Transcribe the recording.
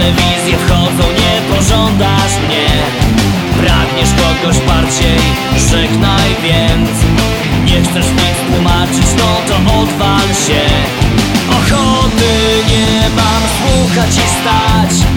telewizję wchodzą, nie pożądasz mnie. Pragniesz kogoś bardziej, żegnaj więc. Nie chcesz nic tłumaczyć, no to odwal się. Ochoty nie mam słuchać i stać.